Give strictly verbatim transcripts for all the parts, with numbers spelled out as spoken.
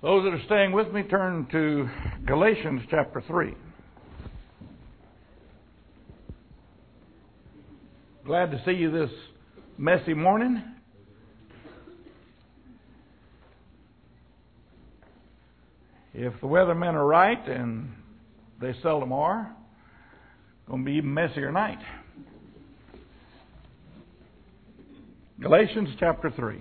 Those that are staying with me, turn to Galatians chapter three. Glad to see you this messy morning. If the weathermen are right, and they seldom are, it's going to be even messier night. Galatians chapter three.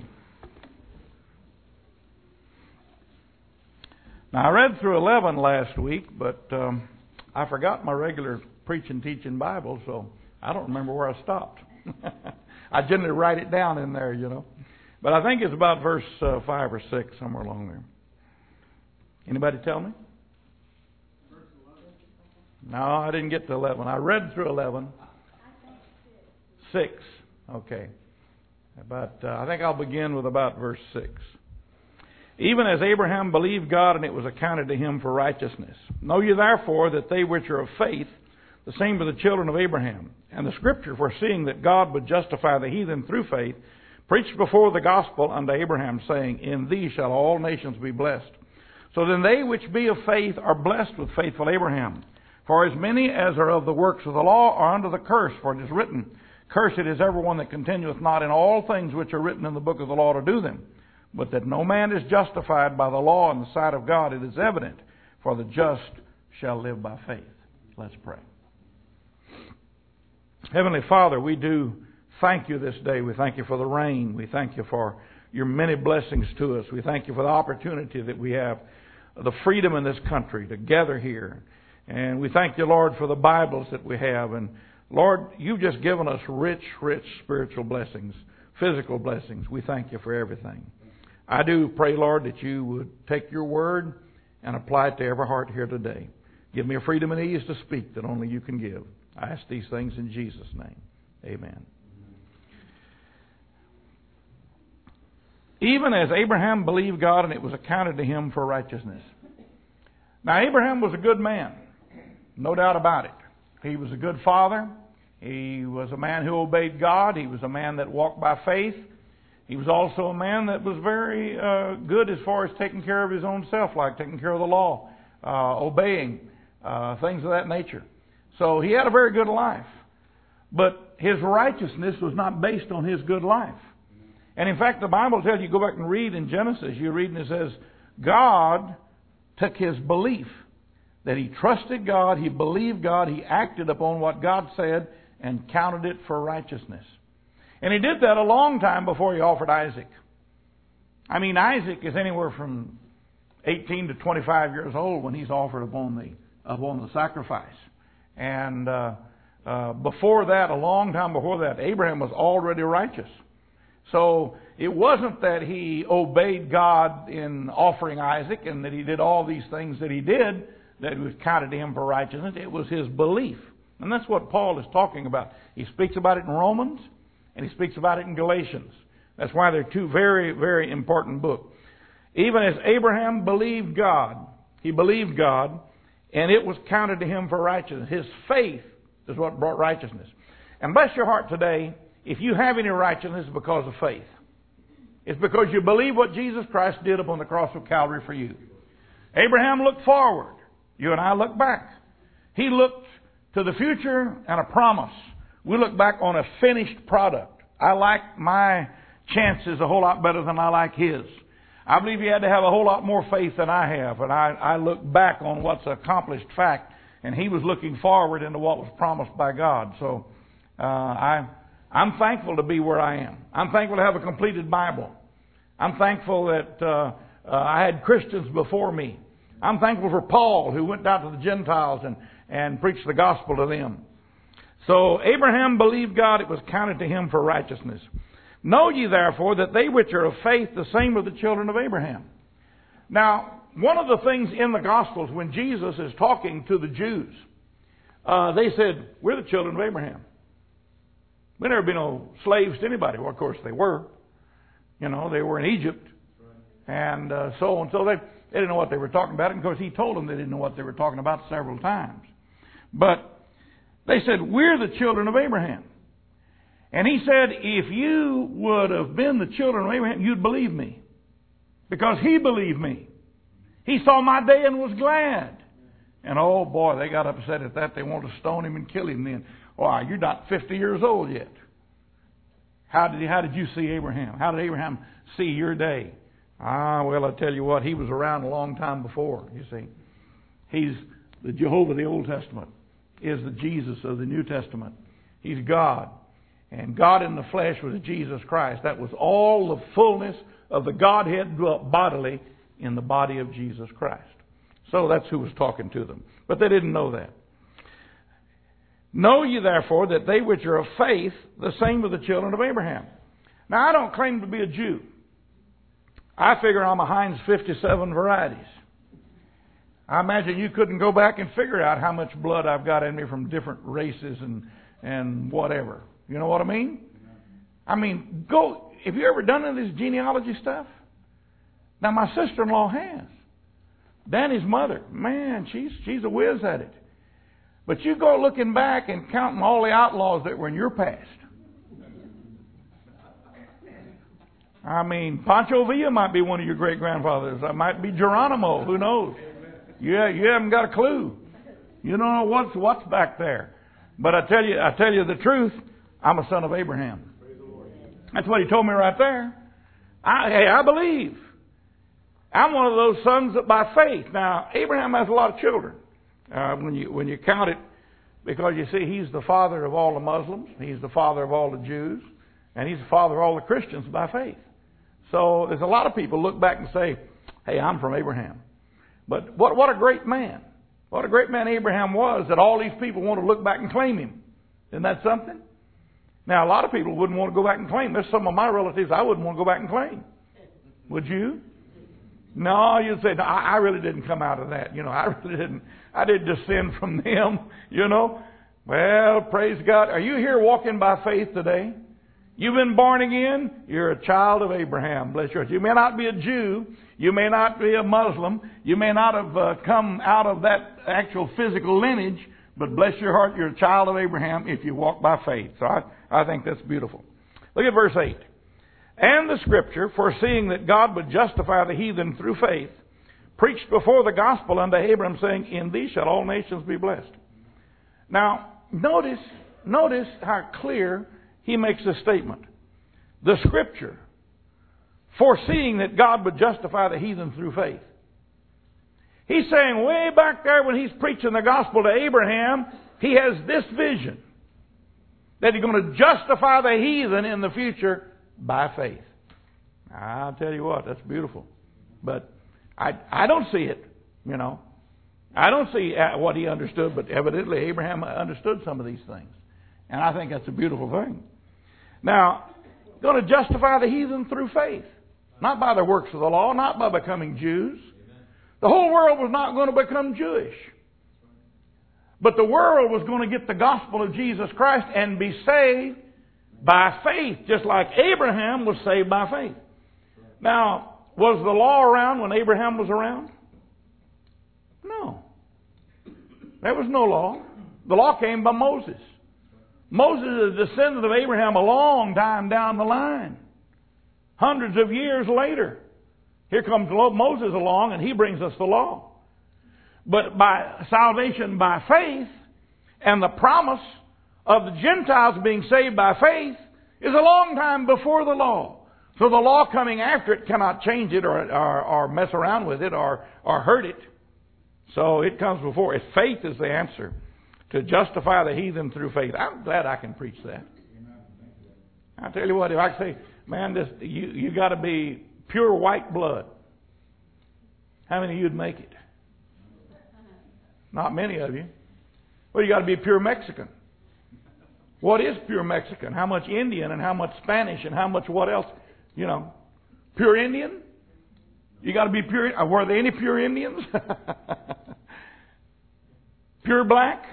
Now, I read through eleven last week, but um, I forgot my regular preaching, teaching Bible, so I don't remember where I stopped. I generally write it down in there, you know. But I think it's about verse uh, five or six, somewhere along there. Anybody tell me? Verse eleven? No, I didn't get to eleven. I read through eleven. Six. Okay. But uh, I think I'll begin with about verse six. Even as Abraham believed God, and it was accounted to him for righteousness. Know ye therefore that they which are of faith, the same are the children of Abraham. And the Scripture, foreseeing that God would justify the heathen through faith, preached before the gospel unto Abraham, saying, In thee shall all nations be blessed. So then they which be of faith are blessed with faithful Abraham. For as many as are of the works of the law are under the curse, for it is written, Cursed is everyone that continueth not in all things which are written in the book of the law to do them. But that no man is justified by the law in the sight of God, it is evident, for the just shall live by faith. Let's pray. Heavenly Father, we do thank you this day. We thank you for the rain. We thank you for your many blessings to us. We thank you for the opportunity that we have, the freedom in this country to gather here. And we thank you, Lord, for the Bibles that we have. And Lord, you've just given us rich, rich spiritual blessings, physical blessings. We thank you for everything. I do pray, Lord, that you would take your word and apply it to every heart here today. Give me a freedom and ease to speak that only you can give. I ask these things in Jesus' name. Amen. Even as Abraham believed God, and it was accounted to him for righteousness. Now, Abraham was a good man. No doubt about it. He was a good father. He was a man who obeyed God. He was a man that walked by faith. He was also a man that was very uh, good as far as taking care of his own self, like taking care of the law, uh, obeying, uh, things of that nature. So he had a very good life. But his righteousness was not based on his good life. And in fact, the Bible tells you, go back and read in Genesis, you read and it says, God took his belief, that he trusted God, he believed God, he acted upon what God said, and counted it for righteousness. And he did that a long time before he offered Isaac. I mean, Isaac is anywhere from eighteen to twenty-five years old when he's offered upon the upon the sacrifice. And uh, uh, before that, a long time before that, Abraham was already righteous. So it wasn't that he obeyed God in offering Isaac and that he did all these things that he did that was counted to him for righteousness. It was his belief. And that's what Paul is talking about. He speaks about it in Romans. And he speaks about it in Galatians. That's why they're two very, very important books. Even as Abraham believed God, he believed God, and it was counted to him for righteousness. His faith is what brought righteousness. And bless your heart today, if you have any righteousness, it's because of faith. It's because you believe what Jesus Christ did upon the cross of Calvary for you. Abraham looked forward. You and I look back. He looked to the future and a promise. We look back on a finished product. I like my chances a whole lot better than I like his. I believe he had to have a whole lot more faith than I have. And I, I look back on what's an accomplished fact. And he was looking forward into what was promised by God. So uh, I, I'm thankful to be where I am. I'm thankful to have a completed Bible. I'm thankful that uh, uh, I had Christians before me. I'm thankful for Paul, who went down to the Gentiles and, and preached the gospel to them. So Abraham believed God, it was counted to him for righteousness. Know ye therefore that they which are of faith, the same are the children of Abraham. Now, one of the things in the Gospels when Jesus is talking to the Jews, uh, they said, we're the children of Abraham. We never been no slaves to anybody. Well, of course they were. You know, they were in Egypt. And uh, so on. So they, they didn't know what they were talking about. And of course he told them they didn't know what they were talking about several times. But they said, we're the children of Abraham. And he said, if you would have been the children of Abraham, you'd believe me. Because he believed me. He saw my day and was glad. And oh boy, they got upset at that. They wanted to stone him and kill him then. Why, you're not fifty years old yet. How did, he, how did you see Abraham? How did Abraham see your day? Ah, well, I tell you what, he was around a long time before, you see. He's the Jehovah of the Old Testament, is the Jesus of the New Testament. He's God. And God in the flesh was Jesus Christ. That was all the fullness of the Godhead dwelt bodily in the body of Jesus Christ. So that's who was talking to them. But they didn't know that. Know ye therefore that they which are of faith, the same are the children of Abraham. Now I don't claim to be a Jew. I figure I'm a Heinz fifty-seven varieties. I imagine you couldn't go back and figure out how much blood I've got in me from different races and, and whatever. You know what I mean? I mean, go. Have you ever done any of this genealogy stuff? Now my sister-in-law has. Danny's mother, man, she's she's a whiz at it. But you go looking back and counting all the outlaws that were in your past. I mean, Pancho Villa might be one of your great-grandfathers. That might be Geronimo. Who knows? Yeah, you haven't got a clue. You don't know what's what's back there. But I tell you, I tell you the truth. I'm a son of Abraham. That's what he told me right there. I, hey, I believe. I'm one of those sons that by faith. Now, Abraham has a lot of children. Uh, when you when you count it, because you see, he's the father of all the Muslims. He's the father of all the Jews. And he's the father of all the Christians by faith. So there's a lot of people look back and say, hey, I'm from Abraham. But what what a great man. What a great man Abraham was, that all these people want to look back and claim him. Isn't that something? Now, a lot of people wouldn't want to go back and claim. There's some of my relatives I wouldn't want to go back and claim. Would you? No, you'd say, no, I really didn't come out of that. You know, I really didn't. I didn't descend from them, you know. Well, praise God. Are you here walking by faith today? You've been born again. You're a child of Abraham. Bless your heart. You may not be a Jew. You may not be a Muslim. You may not have uh, come out of that actual physical lineage. But bless your heart, you're a child of Abraham if you walk by faith. So I, I think that's beautiful. Look at verse eight. And the Scripture, foreseeing that God would justify the heathen through faith, preached before the gospel unto Abraham, saying, in thee shall all nations be blessed. Now, notice, notice how clear he makes this statement. The Scripture, foreseeing that God would justify the heathen through faith. He's saying way back there when he's preaching the gospel to Abraham, he has this vision, that he's going to justify the heathen in the future by faith. I'll tell you what, that's beautiful. But I I don't see it, you know. I don't see what he understood, but evidently Abraham understood some of these things. And I think that's a beautiful thing. Now, going to justify the heathen through faith. Not by the works of the law, not by becoming Jews. The whole world was not going to become Jewish. But the world was going to get the gospel of Jesus Christ and be saved by faith, just like Abraham was saved by faith. Now, was the law around when Abraham was around? No. There was no law. The law came by Moses. Moses is a descendant of Abraham a long time down the line. Hundreds of years later. Here comes Moses along and he brings us the law. But by salvation by faith and the promise of the Gentiles being saved by faith is a long time before the law. So the law coming after it cannot change it or, or, or mess around with it or, or hurt it. So it comes before. If faith is the answer to justify the heathen through faith. I'm glad I can preach that. I tell you what, if I say, man, this you you got to be pure white blood. How many of you'd make it? Not many of you. Well, you got to be pure Mexican. What is pure Mexican? How much Indian and how much Spanish and how much what else? You know, pure Indian? You got to be pure. Were there any pure Indians? Pure black?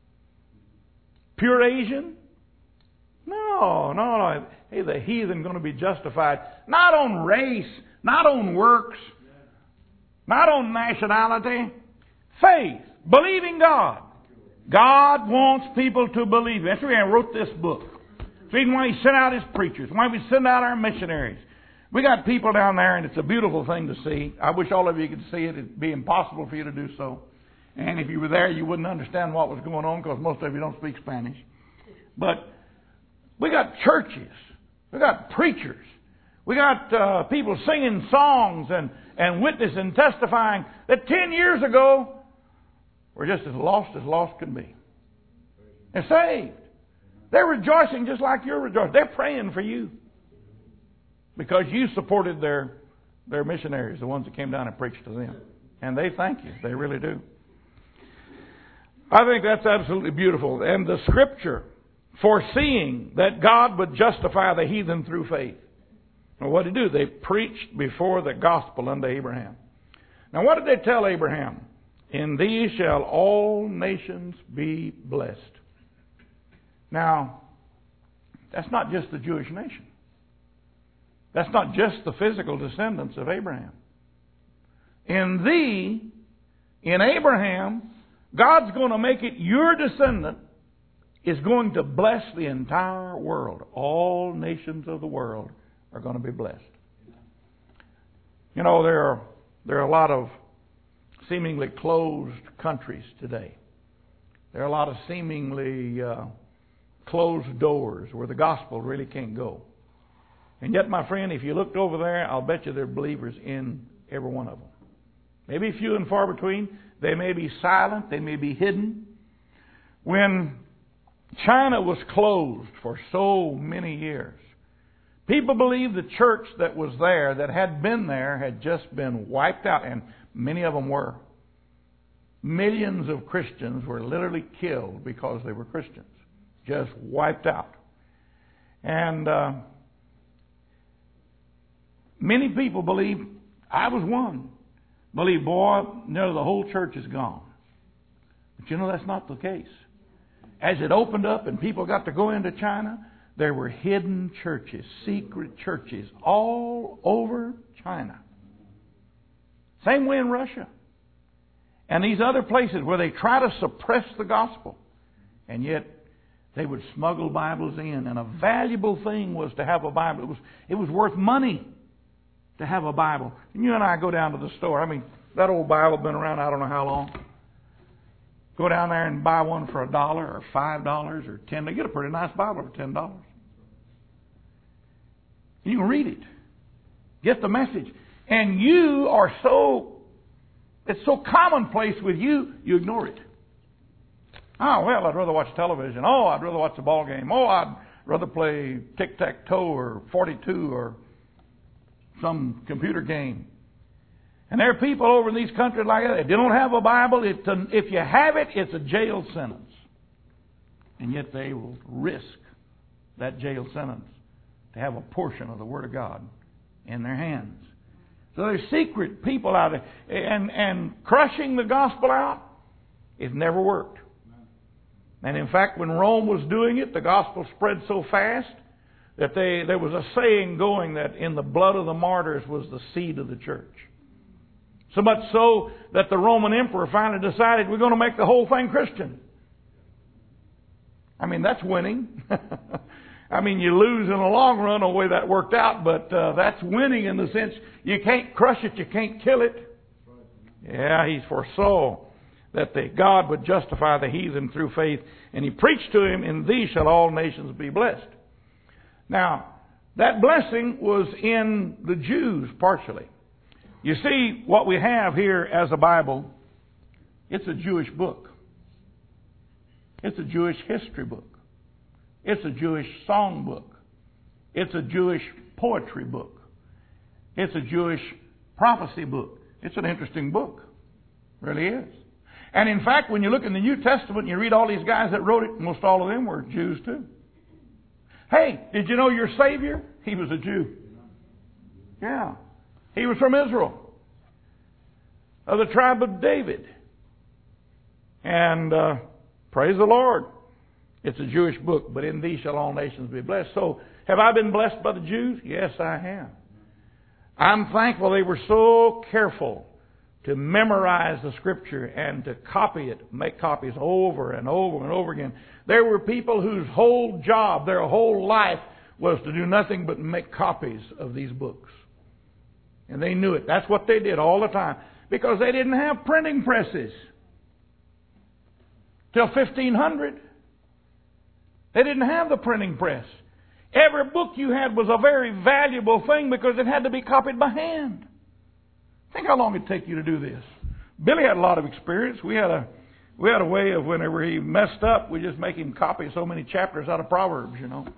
Pure Asian? No, no, no. Hey, the heathen going to be justified not on race, not on works, not on nationality. Faith. Believing God. God wants people to believe. That's why I wrote this book. The reason why He sent out His preachers. Why we send out our missionaries. We got people down there, and it's a beautiful thing to see. I wish all of you could see it. It'd be impossible for you to do so. And if you were there, you wouldn't understand what was going on because most of you don't speak Spanish. But we got churches. We got preachers. We got uh, people singing songs and, and witnessing, testifying that ten years ago were just as lost as lost could be. They're saved. They're rejoicing just like you're rejoicing. They're praying for you because you supported their, their missionaries, the ones that came down and preached to them. And they thank you. They really do. I think that's absolutely beautiful. And the Scripture, foreseeing that God would justify the heathen through faith. Well, what did they do? They preached before the gospel unto Abraham. Now, what did they tell Abraham? In thee shall all nations be blessed. Now, that's not just the Jewish nation. That's not just the physical descendants of Abraham. In thee, in Abraham, God's going to make it your descendant is going to bless the entire world. All nations of the world are going to be blessed. You know, there are, there are a lot of seemingly closed countries today. There are a lot of seemingly uh, closed doors where the gospel really can't go. And yet, my friend, if you looked over there, I'll bet you there are believers in every one of them. Maybe few and far between. They may be silent. They may be hidden. When China was closed for so many years, people believed the church that was there, that had been there, had just been wiped out. And many of them were. Millions of Christians were literally killed because they were Christians. Just wiped out. And uh, many people believe, I was one, believe, boy, no, the whole church is gone. But you know, that's not the case. As it opened up and people got to go into China, there were hidden churches, secret churches all over China. Same way in Russia. And these other places where they try to suppress the gospel. And yet they would smuggle Bibles in. And a valuable thing was to have a Bible. It was, it was worth money to have a Bible. And you and I go down to the store. I mean, that old Bible has been around I don't know how long. Go down there and buy one for a dollar or five dollars or ten. They get a pretty nice Bible for ten dollars. You can read it. Get the message. And you are so, it's so commonplace with you, you ignore it. Oh, well, I'd rather watch television. Oh, I'd rather watch the ball game. Oh, I'd rather play tic-tac-toe or forty-two or some computer game. And there are people over in these countries like that. If they don't have a Bible, it's a, if you have it, it's a jail sentence. And yet they will risk that jail sentence to have a portion of the Word of God in their hands. So there's secret people out there. And, and crushing the gospel out, it never worked. And in fact, when Rome was doing it, the gospel spread so fast that they, there was a saying going that in the blood of the martyrs was the seed of the church. So much so that the Roman emperor finally decided we're going to make the whole thing Christian. I mean, that's winning. I mean, you lose in the long run the way that worked out, but uh, that's winning in the sense you can't crush it, you can't kill it. Yeah, he foresaw that the God would justify the heathen through faith, and he preached to him, in thee shall all nations be blessed. Now, that blessing was in the Jews partially. You see, what we have here as a Bible, it's a Jewish book. It's a Jewish history book. It's a Jewish song book. It's a Jewish poetry book. It's a Jewish prophecy book. It's an interesting book. It really is. And in fact, when you look in the New Testament and you read all these guys that wrote it, most all of them were Jews too. Hey, did you know your Savior? He was a Jew. Yeah. He was from Israel, of the tribe of David. And uh, praise the Lord. It's a Jewish book, but in thee shall all nations be blessed. So, have I been blessed by the Jews? Yes, I have. I'm thankful they were so careful to memorize the Scripture and to copy it, make copies over and over and over again. There were people whose whole job, their whole life, was to do nothing but make copies of these books. And they knew it. That's what they did all the time. Because they didn't have printing presses till fifteen hundred. They didn't have the printing press. Every book you had was a very valuable thing because it had to be copied by hand. Think how long it'd take you to do this. Billy had a lot of experience. We had a we had a way of whenever he messed up, we just make him copy so many chapters out of Proverbs, you know.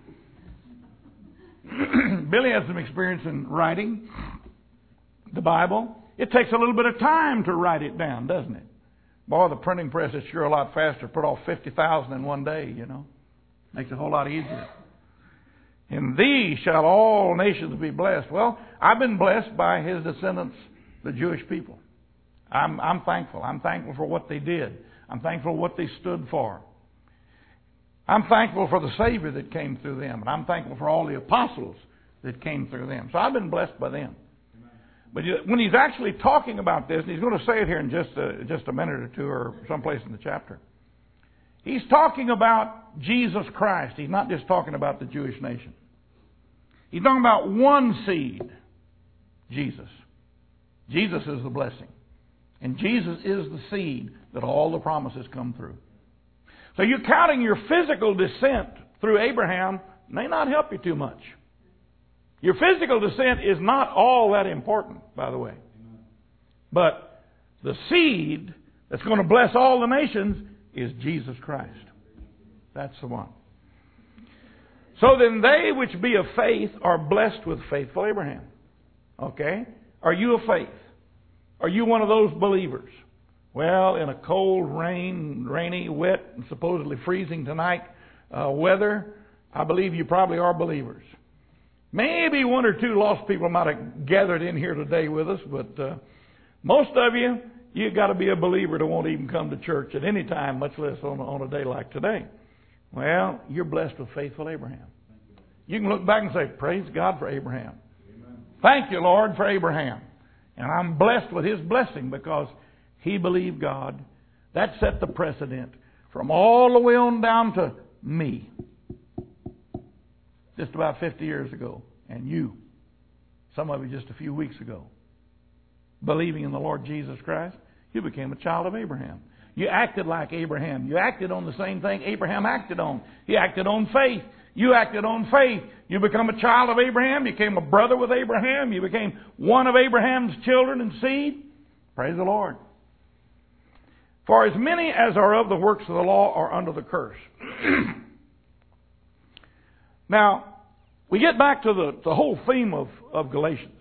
Billy has some experience in writing the Bible. It takes a little bit of time to write it down, doesn't it? Boy, the printing press is sure a lot faster. Put off fifty thousand in one day, you know. Makes it a whole lot easier. In thee shall all nations be blessed. Well, I've been blessed by his descendants, the Jewish people. I'm, I'm thankful. I'm thankful for what they did. I'm thankful for what they stood for. I'm thankful for the Savior that came through them. And I'm thankful for all the apostles that came through them. So I've been blessed by them. But when he's actually talking about this, and he's going to say it here in just a, just a minute or two or someplace in the chapter, he's talking about Jesus Christ. He's not just talking about the Jewish nation. He's talking about one seed, Jesus. Jesus is the blessing. And Jesus is the seed that all the promises come through. So you counting your physical descent through Abraham may not help you too much. Your physical descent is not all that important, by the way. But the seed that's going to bless all the nations is Jesus Christ. That's the one. So then they which be of faith are blessed with faithful Abraham. Okay? Are you of faith? Are you one of those believers? Well, in a cold, rain, rainy, wet, and supposedly freezing tonight uh, weather, I believe you probably are believers. Maybe one or two lost people might have gathered in here today with us, but uh, most of you, you've got to be a believer to won't even come to church at any time, much less on, on a day like today. Well, you're blessed with faithful Abraham. You can look back and say, praise God for Abraham. Amen. Thank you, Lord, for Abraham. And I'm blessed with his blessing because he believed God. That set the precedent from all the way on down to me. Just about fifty years ago. And you. Some of you just a few weeks ago. Believing in the Lord Jesus Christ, you became a child of Abraham. You acted like Abraham. You acted on the same thing Abraham acted on. He acted on faith. You acted on faith. You become a child of Abraham. You became a brother with Abraham. You became one of Abraham's children and seed. Praise the Lord. For as many as are of the works of the law are under the curse. Now, we get back to the, the whole theme of, of Galatians.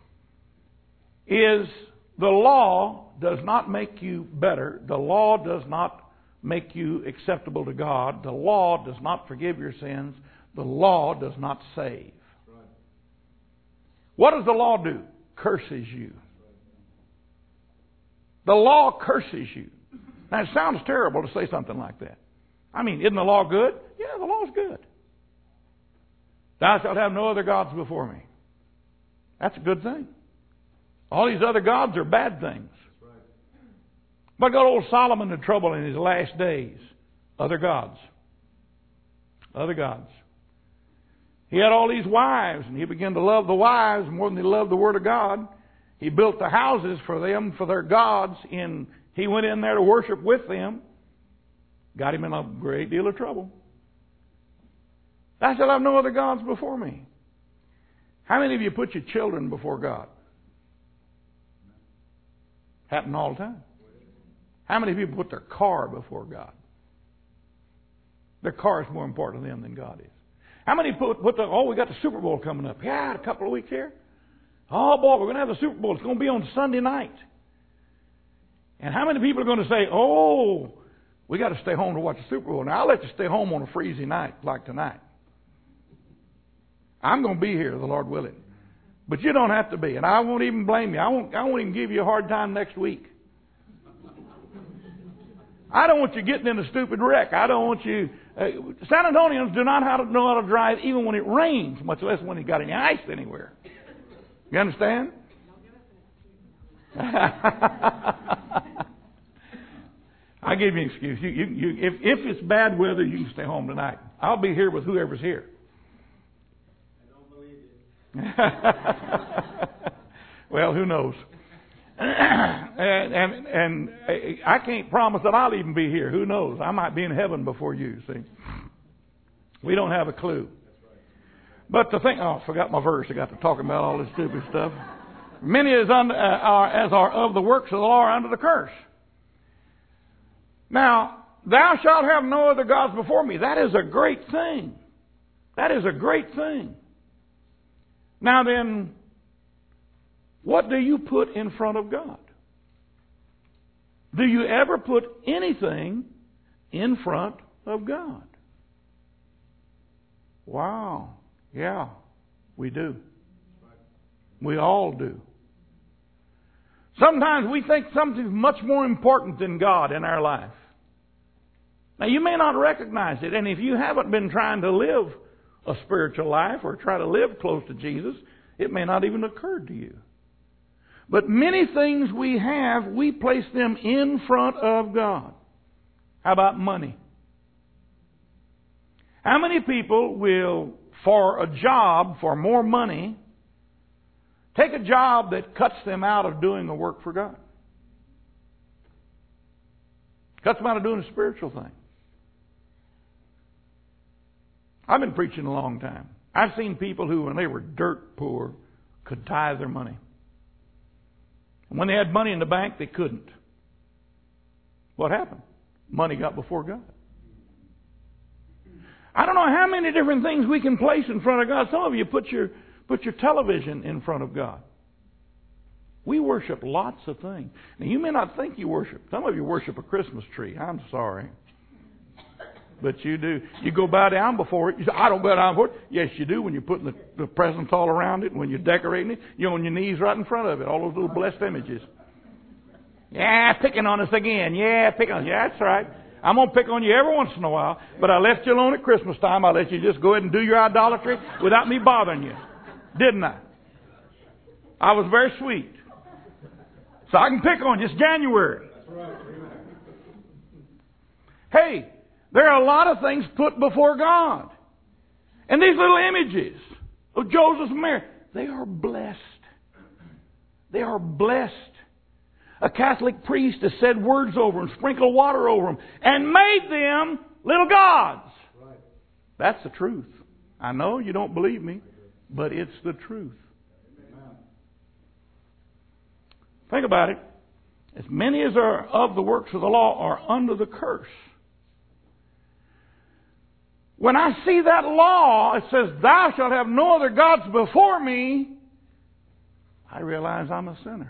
Is the law does not make you better. The law does not make you acceptable to God. The law does not forgive your sins. The law does not save. Right. What does the law do? Curses you. The law curses you. Now, it sounds terrible to say something like that. I mean, isn't the law good? Yeah, the law's good. Thou shalt have no other gods before me. That's a good thing. All these other gods are bad things. But got old Solomon in trouble in his last days. Other gods. Other gods. He had all these wives, and he began to love the wives more than he loved the Word of God. He built the houses for them, for their gods, and he went in there to worship with them. Got him in a great deal of trouble. Thou shalt have no other gods before me. How many of you put your children before God? Happen all the time. How many people put their car before God? Their car is more important to them than God is. How many put, put the, oh, we got the Super Bowl coming up. Yeah, a couple of weeks here. Oh, boy, we're going to have the Super Bowl. It's going to be on Sunday night. And how many people are going to say, oh, we got to stay home to watch the Super Bowl. Now, I'll let you stay home on a freezing night like tonight. I'm going to be here, the Lord willing. But you don't have to be. And I won't even blame you. I won't, I won't even give you a hard time next week. I don't want you getting in a stupid wreck. I don't want you... Uh, San Antonians do not how to know how to drive even when it rains, much less when you've got any ice anywhere. You understand? I give you an excuse. You, you, you, if, if it's bad weather, you can stay home tonight. I'll be here with whoever's here. I don't believe it. Well, who knows? and, and and I can't promise that I'll even be here. Who knows? I might be in heaven before you, see. We don't have a clue. But the thing, oh, I forgot my verse. I got to talking about all this stupid stuff. Many as, under, uh, are, as are of the works of the law are under the curse. Now, thou shalt have no other gods before me. That is a great thing. That is a great thing. Now then, what do you put in front of God? Do you ever put anything in front of God? Wow. Yeah, we do. We all do. Sometimes we think something's much more important than God in our life. Now, you may not recognize it, and if you haven't been trying to live a spiritual life or try to live close to Jesus, it may not even occur to you. But many things we have, we place them in front of God. How about money? How many people will, for a job, for more money, take a job that cuts them out of doing the work for God? Cuts them out of doing a spiritual thing. I've been preaching a long time. I've seen people who, when they were dirt poor, could tithe their money. And when they had money in the bank, they couldn't. What happened? Money got before God. I don't know how many different things we can place in front of God. Some of you put your put your television in front of God. We worship lots of things. Now, you may not think you worship. Some of you worship a Christmas tree. I'm sorry. But you do. You go bow down before it. You say, I don't bow down before it. Yes, you do when you're putting the, the presents all around it, when you're decorating it. You're on your knees right in front of it. All those little blessed images. Yeah, picking on us again. Yeah, picking on us. Yeah, that's right. I'm going to pick on you every once in a while, but I left you alone at Christmas time. I let you just go ahead and do your idolatry without me bothering you. Didn't I? I was very sweet. So I can pick on you. It's January. Hey, there are a lot of things put before God. And these little images of Joseph and Mary, they are blessed. They are blessed. A Catholic priest has said words over them, sprinkled water over them, and made them little gods. Right. That's the truth. I know you don't believe me, but it's the truth. Amen. Think about it. As many as are of the works of the law are under the curse. When I see that law, it says, thou shalt have no other gods before me, I realize I'm a sinner.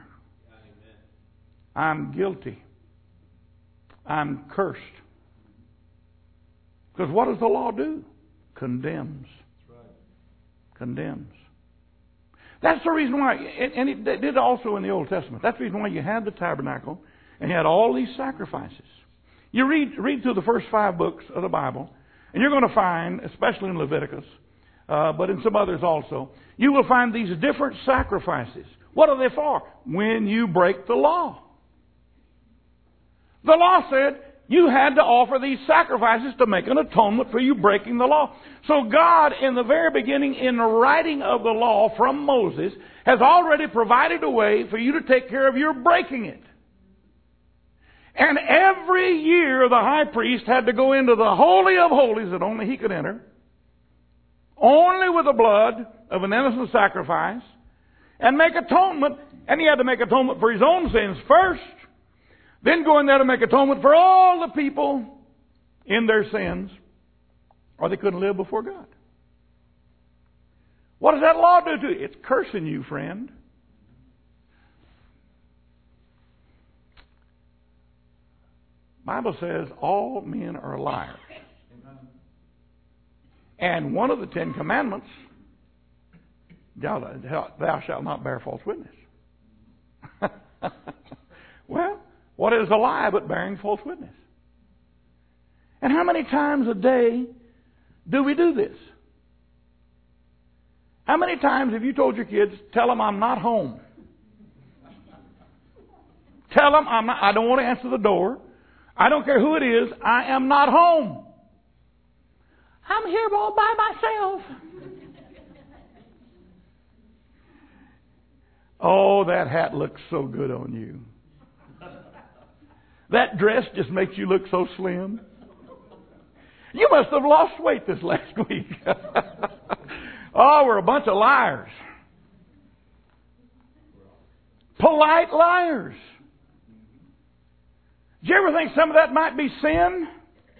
I'm guilty. I'm cursed. Because what does the law do? Condemns. That's right. Condemns. That's the reason why, and it did also in the Old Testament. That's the reason why you had the tabernacle and you had all these sacrifices. You read read through the first five books of the Bible, and you're going to find, especially in Leviticus, uh, but in some others also, you will find these different sacrifices. What are they for? When you break the law. The law said you had to offer these sacrifices to make an atonement for you breaking the law. So God, in the very beginning, in the writing of the law from Moses, has already provided a way for you to take care of your breaking it. And every year the high priest had to go into the Holy of Holies that only he could enter, only with the blood of an innocent sacrifice, and make atonement. And he had to make atonement for his own sins first. Then go in there to make atonement for all the people in their sins, or they couldn't live before God. What does that law do to you? It's cursing you, friend. The Bible says all men are liars. And one of the Ten Commandments, thou shalt not bear false witness. Well, what is a lie but bearing false witness? And how many times a day do we do this? How many times have you told your kids, tell them I'm not home? Tell them I'm not, I don't want to answer the door. I don't care who it is. I am not home. I'm here all by myself. Oh, that hat looks so good on you. That dress just makes you look so slim. You must have lost weight this last week. Oh, we're a bunch of liars. Polite liars. Do you ever think some of that might be sin?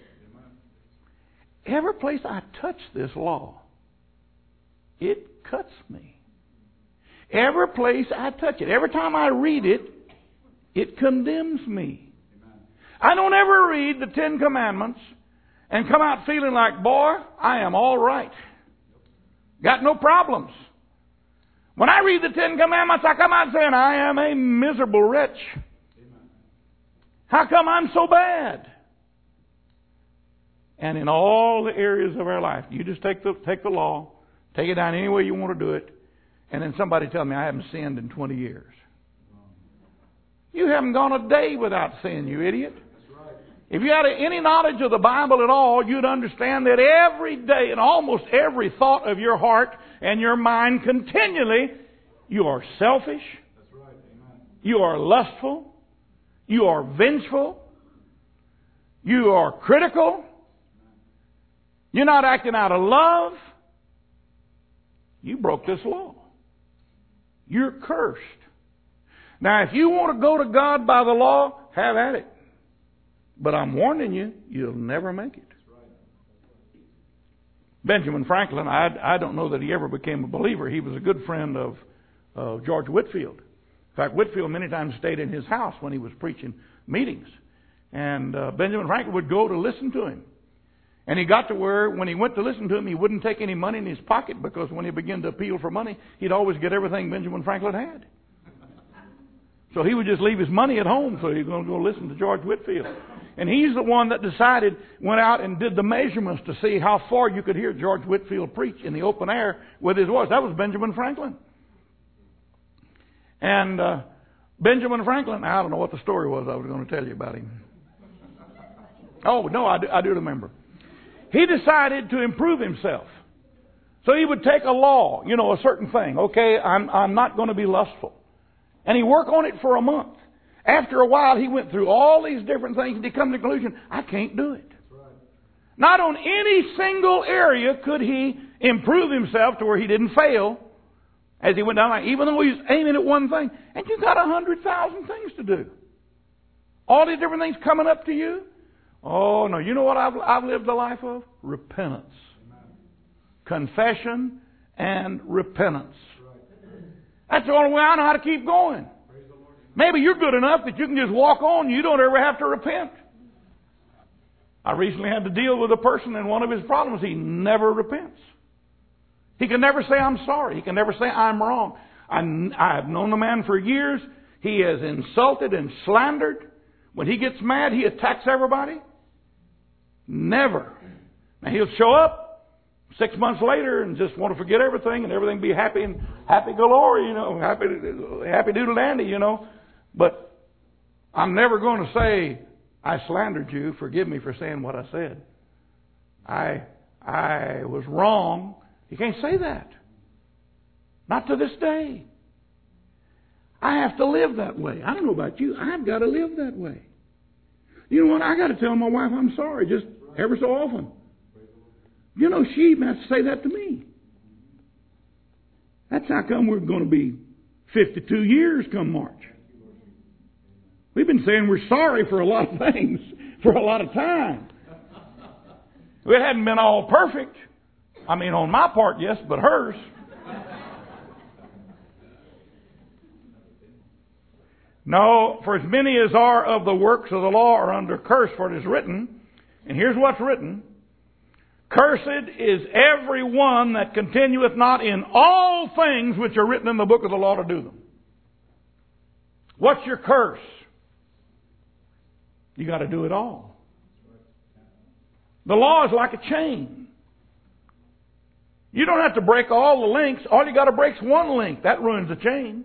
Every place I touch this law, it cuts me. Every place I touch it, every time I read it, it condemns me. I don't ever read the Ten Commandments and come out feeling like, boy, I am all right. Got no problems. When I read the Ten Commandments, I come out saying, I am a miserable wretch. How come I'm so bad? And in all the areas of our life, you just take the take the law, take it down any way you want to do it, and then somebody tell me I haven't sinned in twenty years. You haven't gone a day without sin, you idiot. If you had any knowledge of the Bible at all, you'd understand that every day and almost every thought of your heart and your mind continually, you are selfish, you are lustful, you are vengeful, you are critical, you're not acting out of love. You broke this law. You're cursed. Now, if you want to go to God by the law, have at it. But I'm warning you, you'll never make it. Benjamin Franklin, I, I don't know that he ever became a believer. He was a good friend of uh, George Whitefield. In fact, Whitefield many times stayed in his house when he was preaching meetings. And uh, Benjamin Franklin would go to listen to him. And he got to where when he went to listen to him, he wouldn't take any money in his pocket, because when he began to appeal for money, he'd always get everything Benjamin Franklin had. So he would just leave his money at home, so he was going to go listen to George Whitefield. And he's the one that decided, went out and did the measurements to see how far you could hear George Whitefield preach in the open air with his voice. That was Benjamin Franklin. And uh, Benjamin Franklin, I don't know what the story was I was going to tell you about him. Oh, no, I do, I do remember. He decided to improve himself. So he would take a law, you know, a certain thing. Okay, I'm, I'm not going to be lustful. And he worked on it for a month. After a while, he went through all these different things and he came to the conclusion, I can't do it. Not on any single area could he improve himself to where he didn't fail as he went down, even though he was aiming at one thing. And you've got a hundred thousand things to do. All these different things coming up to you. Oh, no. You know what I've, I've lived the life of? Repentance. Confession and repentance. That's the only way I know how to keep going. Maybe you're good enough that you can just walk on. You don't ever have to repent. I recently had to deal with a person, and one of his problems, he never repents. He can never say, I'm sorry. He can never say, I'm wrong. I, I've known the man for years. He has insulted and slandered. When he gets mad, he attacks everybody. Never. Now, he'll show up six months later and just want to forget everything and everything be happy and happy galore, you know, happy, happy doodle dandy, you know. But I'm never going to say, I slandered you. Forgive me for saying what I said. I, I was wrong. You can't say that. Not to this day. I have to live that way. I don't know about you. I've got to live that way. You know what? I got to tell my wife I'm sorry just ever so often. You know, she has to say that to me. That's how come we're going to be fifty-two years come March. We've been saying we're sorry for a lot of things for a lot of time. It hadn't been all perfect. I mean, on my part, yes, but hers. No, for as many as are of the works of the law are under curse, for it is written, and here's what's written, cursed is every one that continueth not in all things which are written in the book of the law to do them. What's your curse? You got to do it all. The law is like a chain. You don't have to break all the links. All you got to break is one link. That ruins the chain.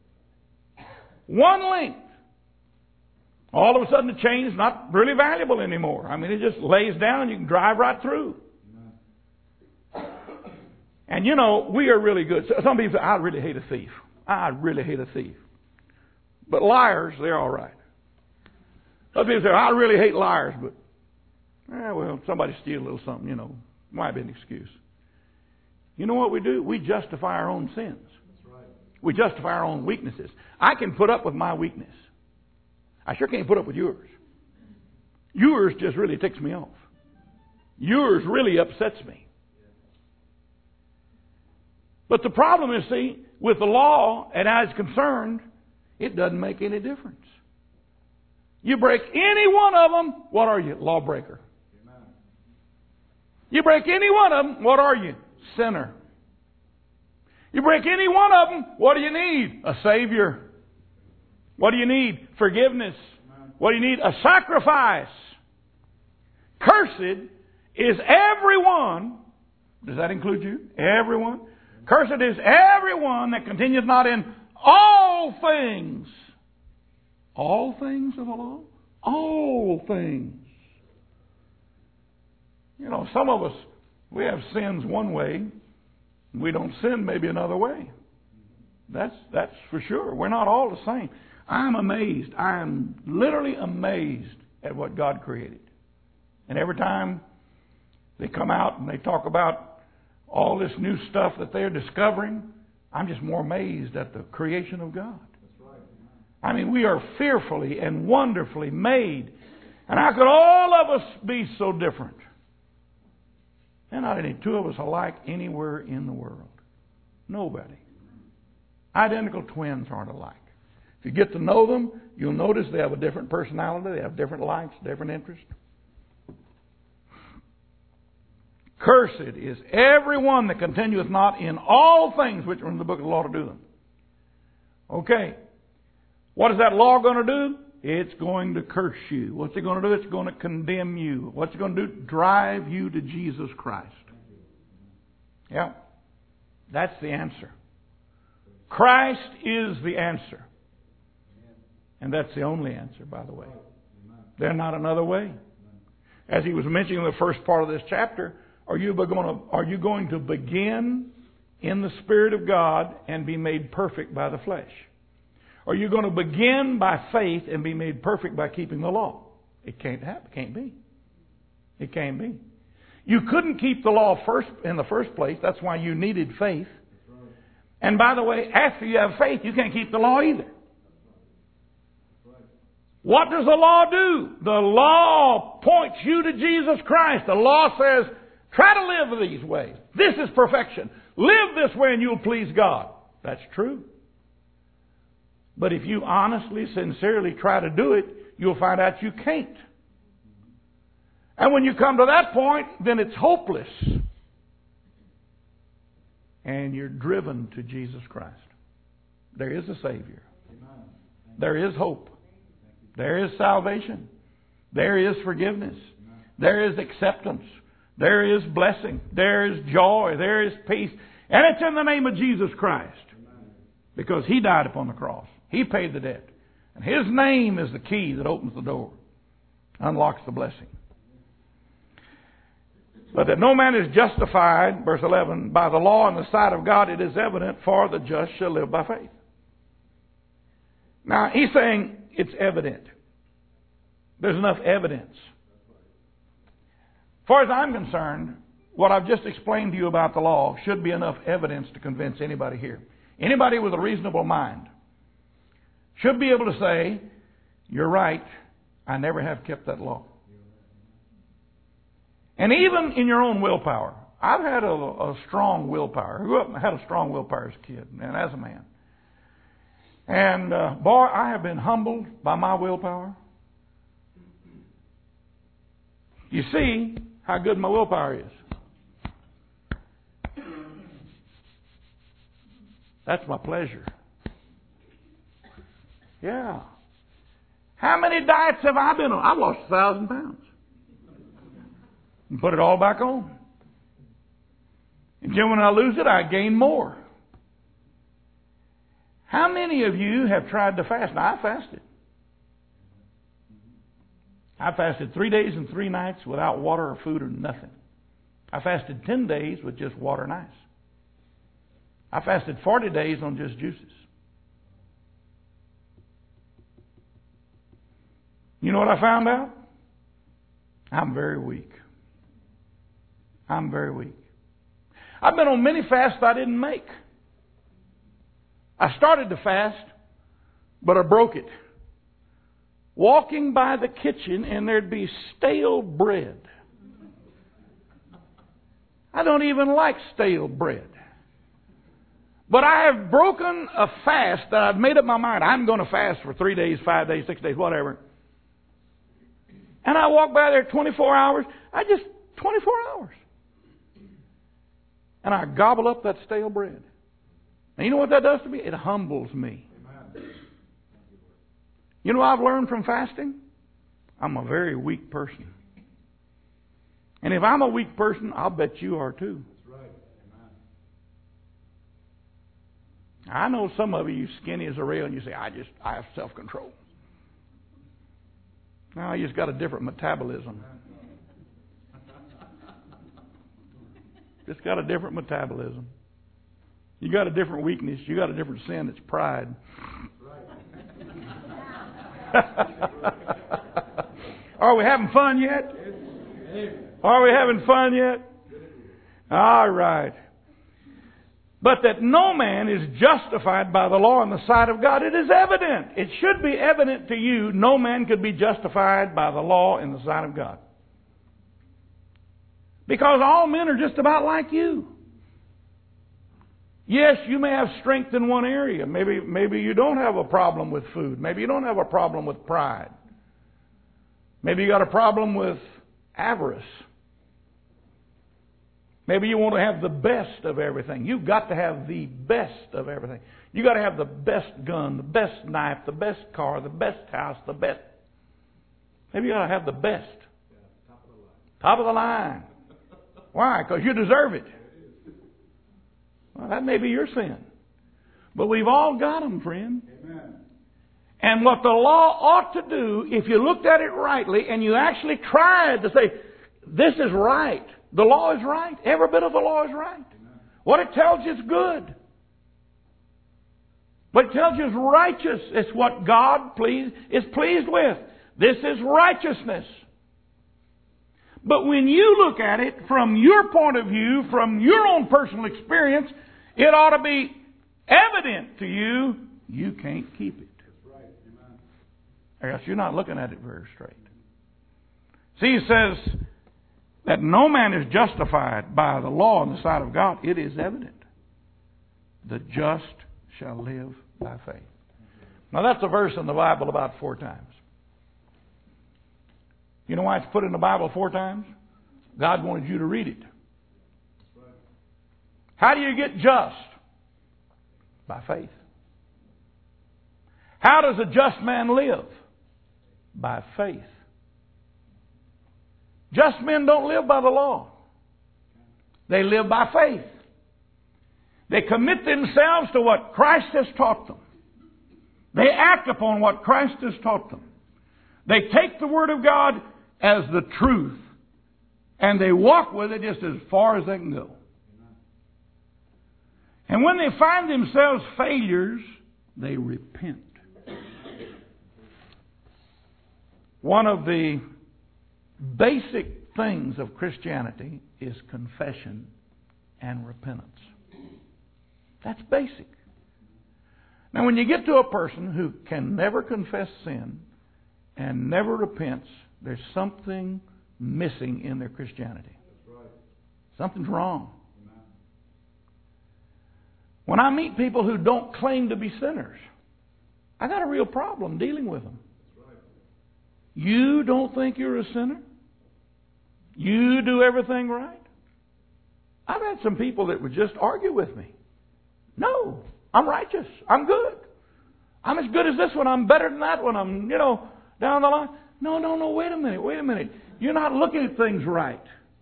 One link. All of a sudden the chain is not really valuable anymore. I mean, it just lays down and you can drive right through. And you know, we are really good. Some people say, I really hate a thief. I really hate a thief. But liars, they're all right. Other people say, I really hate liars, but, eh, well, somebody steal a little something, you know, might be an excuse. You know what we do? We justify our own sins. That's right. We justify our own weaknesses. I can put up with my weakness. I sure can't put up with yours. Yours just really ticks me off. Yours really upsets me. But the problem is, see, with the law, and as concerned, it doesn't make any difference. You break any one of them, what are you? Lawbreaker. You break any one of them, what are you? Sinner. You break any one of them, what do you need? A Savior. What do you need? Forgiveness. What do you need? A sacrifice. Cursed is everyone. Does that include you? Everyone. Cursed is everyone that continues not in all things. All things of the law? All things. You know, some of us, we have sins one way. We don't sin maybe another way. That's, that's for sure. We're not all the same. I'm amazed. I'm literally amazed at what God created. And every time they come out and they talk about all this new stuff that they're discovering, I'm just more amazed at the creation of God. I mean, we are fearfully and wonderfully made. And how could all of us be so different? There are not any two of us alike anywhere in the world. Nobody. Identical twins aren't alike. If you get to know them, you'll notice they have a different personality, they have different likes, different interests. Cursed is everyone that continueth not in all things which are in the book of the law to do them. Okay. What is that law going to do? It's going to curse you. What's it going to do? It's going to condemn you. What's it going to do? Drive you to Jesus Christ. Yeah. That's the answer. Christ is the answer. And that's the only answer, by the way. There's not another way. As he was mentioning in the first part of this chapter, are you going to, are you going to begin in the Spirit of God and be made perfect by the flesh? Are you going to begin by faith and be made perfect by keeping the law? It can't happen. It can't be. It can't be. You couldn't keep the law first in the first place. That's why you needed faith. And by the way, after you have faith, you can't keep the law either. What does the law do? The law points you to Jesus Christ. The law says, try to live these ways. This is perfection. Live this way and you'll please God. That's true. But if you honestly, sincerely try to do it, you'll find out you can't. And when you come to that point, then it's hopeless. And you're driven to Jesus Christ. There is a Savior. There is hope. There is salvation. There is forgiveness. There is acceptance. There is blessing. There is joy. There is peace. And it's in the name of Jesus Christ. Because He died upon the cross. He paid the debt. And His name is the key that opens the door. Unlocks the blessing. But that no man is justified, verse eleven, by the law in the sight of God, it is evident, for the just shall live by faith. Now, he's saying it's evident. There's enough evidence. As far as I'm concerned, what I've just explained to you about the law should be enough evidence to convince anybody here. Anybody with a reasonable mind should be able to say, you're right, I never have kept that law. And even in your own willpower. I've had a, a strong willpower. I grew up and had a strong willpower as a kid and as a man. And uh, boy, I have been humbled by my willpower. You see how good my willpower is. That's my pleasure. Yeah. How many diets have I been on? I've lost a thousand pounds. And put it all back on. And then when I lose it, I gain more. How many of you have tried to fast? Now, I fasted. I fasted three days and three nights without water or food or nothing. I fasted ten days with just water and ice. I fasted forty days on just juices. You know what I found out? I'm very weak. I'm very weak. I've been on many fasts I didn't make. I started to fast, but I broke it. Walking by the kitchen and there'd be stale bread. I don't even like stale bread. But I have broken a fast that I've made up my mind. I'm going to fast for three days, five days, six days, whatever. And I walk by there twenty-four hours. I just, twenty-four hours. And I gobble up that stale bread. And you know what that does to me? It humbles me. You know what I've learned from fasting? I'm a very weak person. And if I'm a weak person, I'll bet you are too. That's right. Amen. I know some of you, you skinny as a rail, and you say, I just, I have self-control. No, you just got a different metabolism. Just got a different metabolism. You got a different weakness. You got a different sin. It's pride. Are we having fun yet? Are we having fun yet? All right. But that no man is justified by the law in the sight of God. It is evident. It should be evident to you. No man could be justified by the law in the sight of God. Because all men are just about like you. Yes, you may have strength in one area. Maybe, maybe you don't have a problem with food. Maybe you don't have a problem with pride. Maybe you got a problem with avarice. Maybe you want to have the best of everything. You've got to have the best of everything. You've got to have the best gun, the best knife, the best car, the best house, the best. Maybe you got to have the best. Yeah, top of the line. Top of the line. Why? Because you deserve it. Well, that may be your sin. But we've all got them, friend. Amen. And what the law ought to do, if you looked at it rightly and you actually tried to say, this is right. The law is right. Every bit of the law is right. Amen. What it tells you is good. What it tells you is righteous. It's what God please, is pleased with. This is righteousness. But when you look at it from your point of view, from your own personal experience, it ought to be evident to you, you can't keep it. That's right. Amen. Or else you're not looking at it very straight. See, he says that no man is justified by the law in the sight of God. It is evident. The just shall live by faith. Now that's a verse in the Bible about four times. You know why it's put in the Bible four times? God wanted you to read it. How do you get just? By faith. How does a just man live? By faith. Just men don't live by the law. They live by faith. They commit themselves to what Christ has taught them. They act upon what Christ has taught them. They take the Word of God as the truth, and they walk with it just as far as they can go. And when they find themselves failures, they repent. One of the basic things of Christianity is confession and repentance. That's basic. Now, when you get to a person who can never confess sin and never repents, there's something missing in their Christianity. That's right. Something's wrong. Amen. When I meet people who don't claim to be sinners, I got a real problem dealing with them. That's right. You don't think you're a sinner? You do everything right? I've had some people that would just argue with me. No, I'm righteous. I'm good. I'm as good as this one. I'm better than that one. I'm, you know, down the line. No, no, no, wait a minute, wait a minute. You're not looking at things right.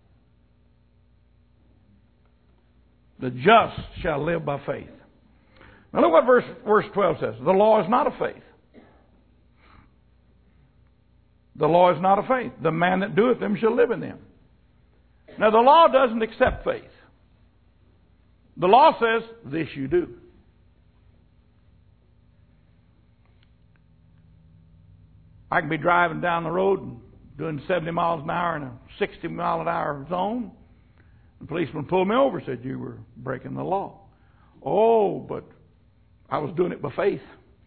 The just shall live by faith. Now look what verse, verse twelve says. The law is not of faith. The law is not of faith. The man that doeth them shall live in them. Now the law doesn't accept faith. The law says, this you do. I can be driving down the road and doing seventy miles an hour in a sixty mile an hour zone. The policeman pulled me over and said, you were breaking the law. Oh, but I was doing it by faith.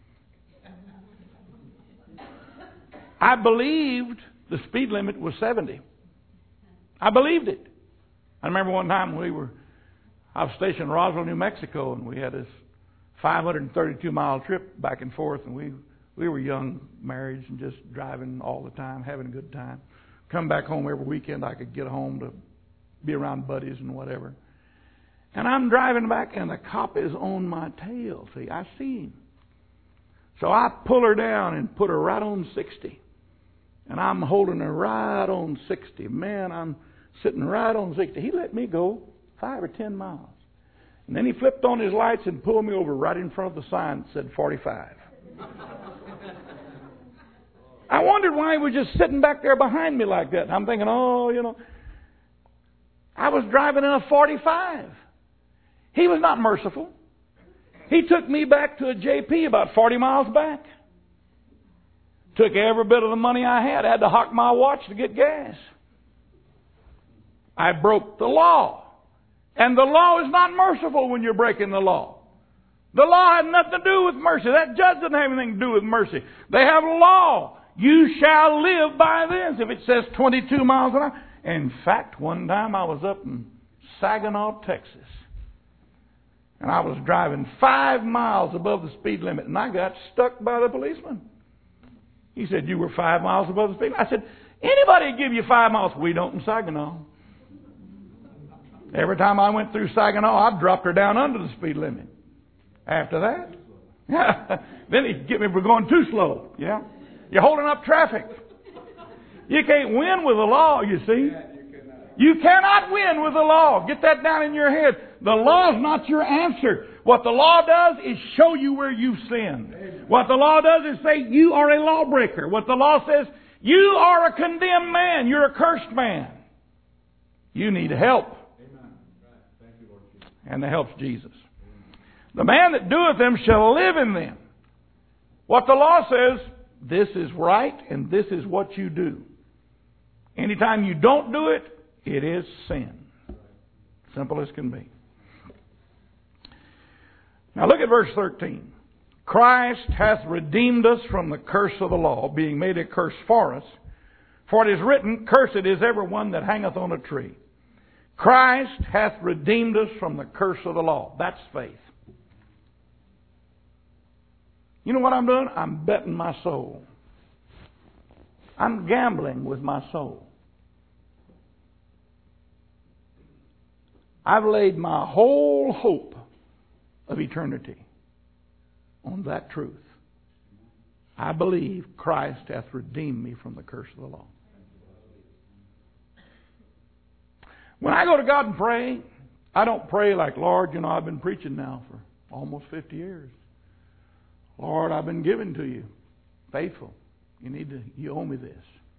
I believed the speed limit was seventy. I believed it. I remember one time we were, I was stationed in Roswell, New Mexico, and we had this five hundred thirty-two mile trip back and forth, and we, we were young marrieds and just driving all the time, having a good time. Come back home every weekend. I could get home to be around buddies and whatever. And I'm driving back, and the cop is on my tail. See, I see him. So I pull her down and put her right on sixty. And I'm holding her right on sixty. Man, I'm sitting right on sixty. He let me go five or ten miles. And then he flipped on his lights and pulled me over right in front of the sign that said forty-five. I wondered why he was just sitting back there behind me like that. I'm thinking, oh, you know, I was driving in a forty-five. He was not merciful. He took me back to a J P about forty miles back. Took every bit of the money I had. I had to hock my watch to get gas. I broke the law. And the law is not merciful when you're breaking the law. The law had nothing to do with mercy. That judge doesn't have anything to do with mercy. They have a law. You shall live by this. If it says twenty-two miles an hour. In fact, one time I was up in Saginaw, Texas. And I was driving five miles above the speed limit. And I got stuck by the policeman. He said, you were five miles above the speed limit. I said, anybody give you five miles? We don't in Saginaw. Every time I went through Saginaw, I dropped her down under the speed limit. After that, yeah, then he'd get me for going too slow. Yeah, you're holding up traffic. You can't win with the law, you see. You cannot win with the law. Get that down in your head. The law is not your answer. What the law does is show you where you've sinned. What the law does is say you are a lawbreaker. What the law says, you are a condemned man. You're a cursed man. You need help. And the help's Jesus. The man that doeth them shall live in them. What the law says, this is right and this is what you do. Anytime you don't do it, it is sin. Simple as can be. Now look at verse thirteen. Christ hath redeemed us from the curse of the law, being made a curse for us. For it is written, cursed is every one that hangeth on a tree. Christ hath redeemed us from the curse of the law. That's faith. You know what I'm doing? I'm betting my soul. I'm gambling with my soul. I've laid my whole hope of eternity on that truth. I believe Christ hath redeemed me from the curse of the law. When I go to God and pray, I don't pray like, Lord, you know, I've been preaching now for almost fifty years. Lord, I've been giving to you. Faithful. You need to, you owe me this.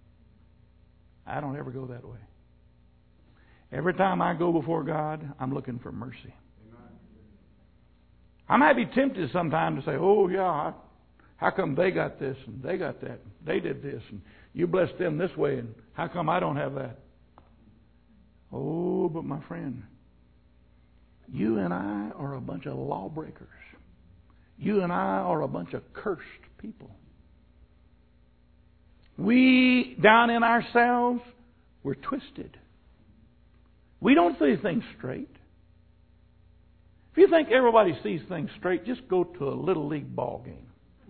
I don't ever go that way. Every time I go before God, I'm looking for mercy. I might be tempted sometimes to say, oh, yeah, how come they got this and they got that? And they did this and you blessed them this way and how come I don't have that? Oh, but my friend, you and I are a bunch of lawbreakers. You and I are a bunch of cursed people. We, down in ourselves, we're twisted. We don't see things straight. If you think everybody sees things straight, just go to a little league ball game.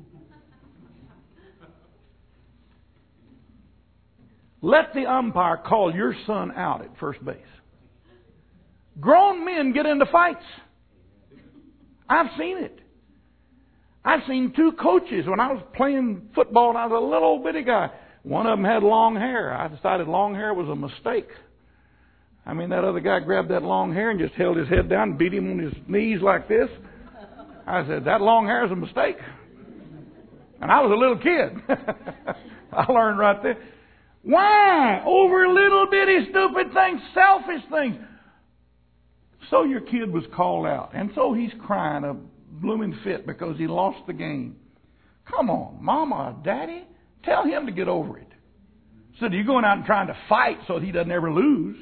Let the umpire call your son out at first base. Grown men get into fights. I've seen it. I've seen two coaches when I was playing football and I was a little bitty guy. One of them had long hair. I decided long hair was a mistake. I mean, that other guy grabbed that long hair and just held his head down and beat him on his knees like this. I said, that long hair is a mistake. And I was a little kid. I learned right there. Why? Over little bitty stupid things, selfish things. So your kid was called out. And so he's crying a blooming fit because he lost the game. Come on, Mama, Daddy. Tell him to get over it. Instead of you going out and trying to fight so that he doesn't ever lose.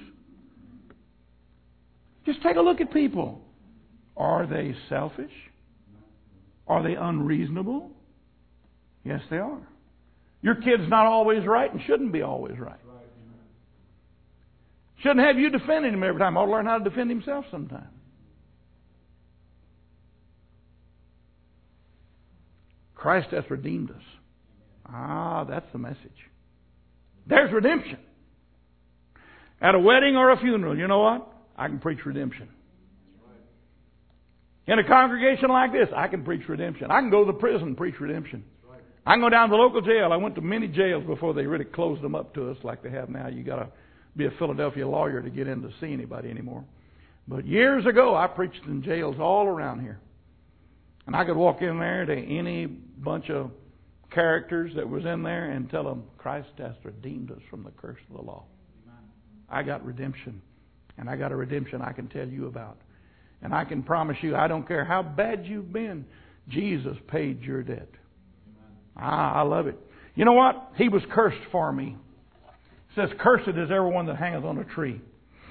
Just take a look at people. Are they selfish? Are they unreasonable? Yes, they are. Your kid's not always right and shouldn't be always right. Shouldn't have you defending him every time. Ought to learn how to defend himself sometime. Christ hath redeemed us. Ah, that's the message. There's redemption. At a wedding or a funeral, you know what? I can preach redemption. In a congregation like this, I can preach redemption. I can go to the prison and preach redemption. I can go down to the local jail. I went to many jails before they really closed them up to us like they have now. You got to be a Philadelphia lawyer to get in to see anybody anymore. But years ago, I preached in jails all around here. And I could walk in there to any bunch of characters that was in there and tell them, Christ has redeemed us from the curse of the law. I got redemption. And I got a redemption I can tell you about. And I can promise you, I don't care how bad you've been, Jesus paid your debt. Ah, I love it. You know what? He was cursed for me. It says, cursed is everyone that hangeth on a tree.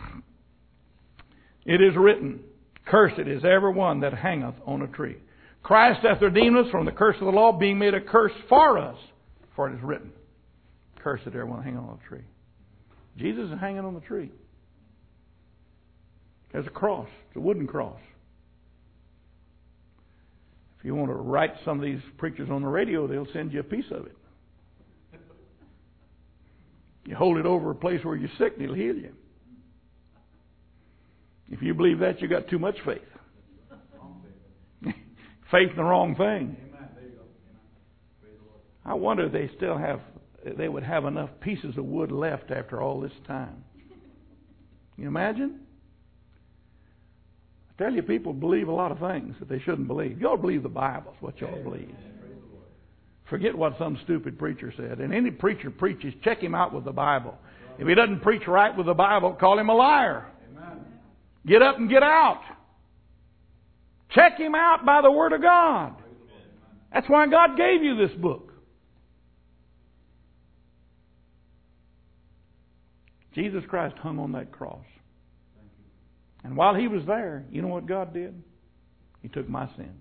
It is written, cursed is everyone that hangeth on a tree. Christ hath redeemed us from the curse of the law, being made a curse for us. For it is written, cursed is everyone hanging on a tree. Jesus is hanging on the tree. There's a cross. It's a wooden cross. If you want to write some of these preachers on the radio, they'll send you a piece of it. You hold it over a place where you're sick and it'll heal you. If you believe that, you got too much faith. Faith in the wrong thing. I wonder if they still have, they would have enough pieces of wood left after all this time. Can you imagine? I tell you, people believe a lot of things that they shouldn't believe. Y'all believe the Bible is what y'all believe. Forget what some stupid preacher said. And any preacher preaches, check him out with the Bible. If he doesn't preach right with the Bible, call him a liar. Get up and get out. Check him out by the Word of God. That's why God gave you this book. Jesus Christ hung on that cross. And while He was there, you know what God did? He took my sins.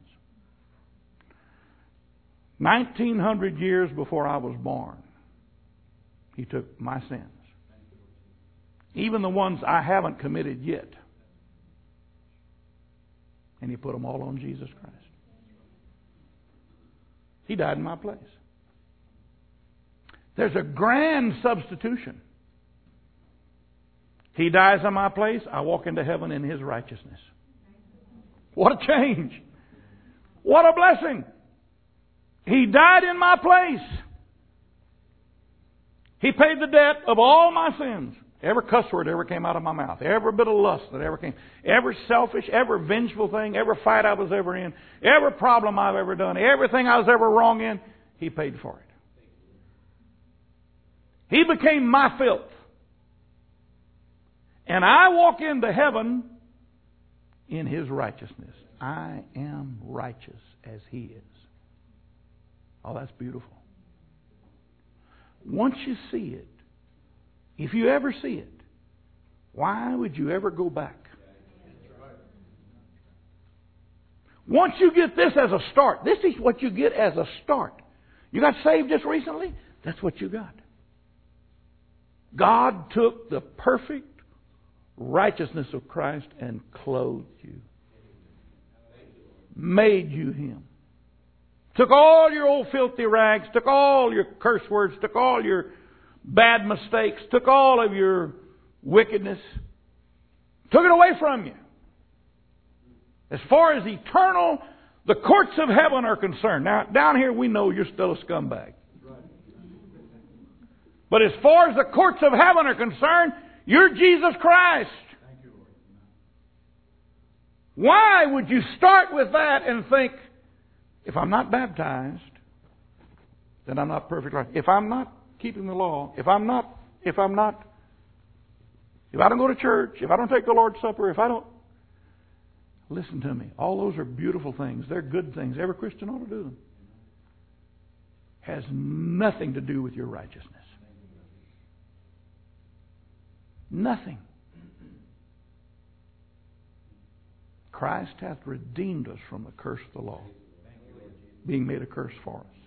nineteen hundred years before I was born, He took my sins. Even the ones I haven't committed yet. And He put them all on Jesus Christ. He died in my place. There's a grand substitution. He dies in my place. I walk into heaven in His righteousness. What a change. What a blessing. He died in my place. He paid the debt of all my sins. Every cuss word ever came out of my mouth. Every bit of lust that ever came. Every selfish, every vengeful thing. Every fight I was ever in. Every problem I've ever done. Everything I was ever wrong in. He paid for it. He became my filth. And I walk into heaven in His righteousness. I am righteous as He is. Oh, that's beautiful. Once you see it, if you ever see it, why would you ever go back? Once you get this as a start, this is what you get as a start. You got saved just recently? That's what you got. God took the perfect righteousness of Christ and clothed you. Made you Him. Took all your old filthy rags, took all your curse words, took all your bad mistakes, took all of your wickedness, took it away from you. As far as eternal, the courts of heaven are concerned. Now, down here we know you're still a scumbag. But as far as the courts of heaven are concerned, you're Jesus Christ. Why would you start with that and think, if I'm not baptized, then I'm not perfect right. If I'm not keeping the law, if I'm not, if I'm not, if I don't go to church, if I don't take the Lord's Supper, if I don't, listen to me. All those are beautiful things. They're good things. Every Christian ought to do them. has nothing to do with your righteousness. Nothing. Christ hath redeemed us from the curse of the law, being made a curse for us.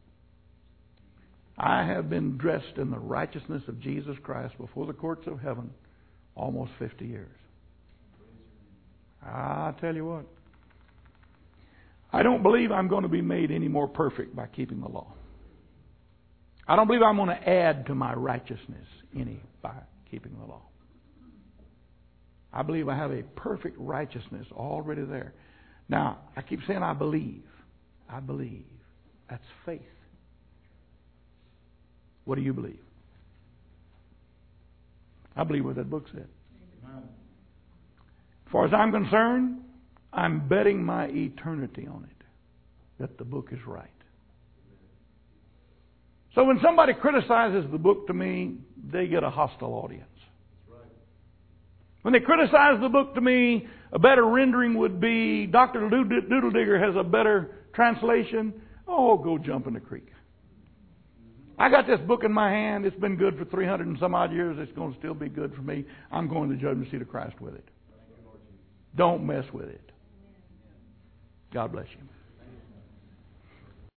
I have been dressed in the righteousness of Jesus Christ before the courts of heaven almost fifty years. I tell you what, I don't believe I'm going to be made any more perfect by keeping the law. I don't believe I'm going to add to my righteousness any by keeping the law. I believe I have a perfect righteousness already there. Now, I keep saying I believe. I believe. That's faith. What do you believe? I believe what that book said. As far as I'm concerned, I'm betting my eternity on it, that the book is right. So when somebody criticizes the book to me, they get a hostile audience. When they criticize the book to me, a better rendering would be, Doctor Doodle-Digger has a better translation. Oh, go jump in the creek. I got this book in my hand. It's been good for three hundred and some odd years. It's going to still be good for me. I'm going to the judgment seat of Christ with it. Don't mess with it. God bless you.